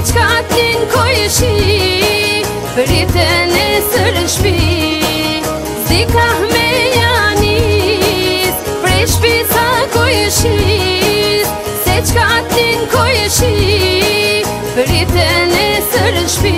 qka t'in kojshi, prite nesër n'shpi. Zika me janis, prej shpisa kojshis, se qka t'in kojshi, prite nesër n'shpi.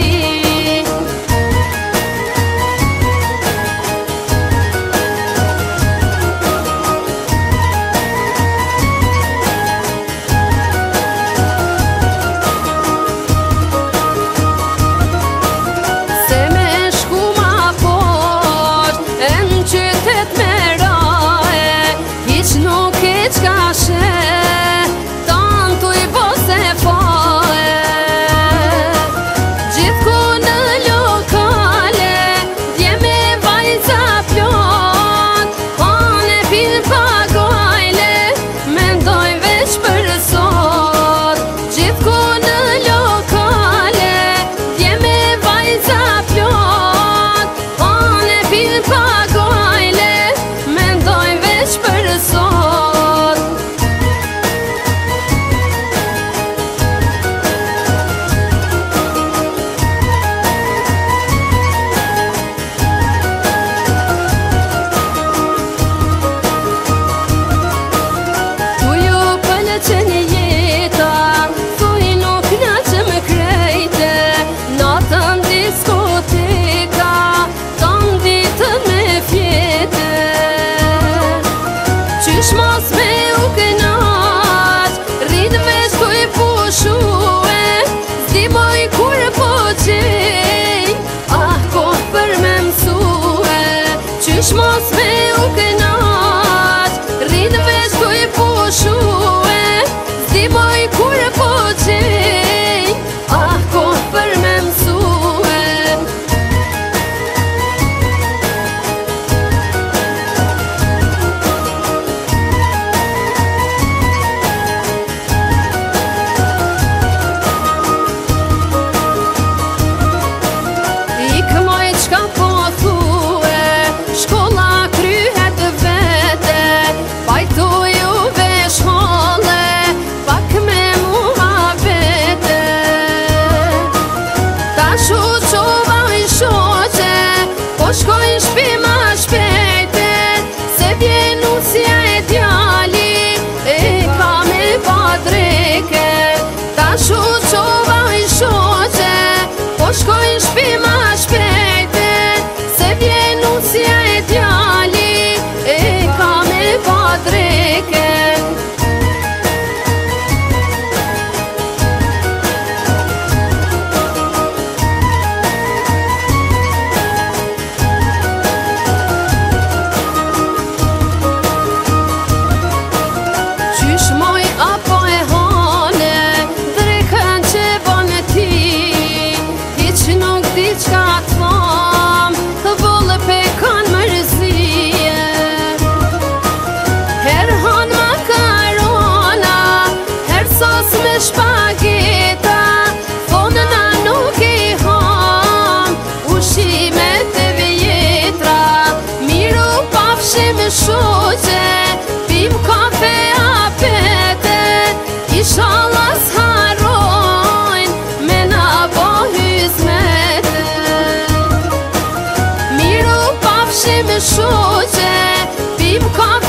Mos me u kënaq, rrit veç ku i pushue, s'di moj kur po qenj, ah ko për me mësue. Qysh mos me u kënaq, rrit veç ku i pushue, s'di moj kur po qenj, ah ko për me mësue. Shkojnë shpi ma shpejte, se vjen usja e djali, e ka me pa dreke. Ta shu qova i shoqe, po shkojnë shpi ma shpejte, se vjen usja e djali, e ka me pa dreke. Shpageta, fonëna nuk i ham, ushimet e vjetra, miru pafshim shoqe, pim kafe apete, inshallah s'harrojnë, me na bo hizmete. Miru pafshim shoqe, pim kafe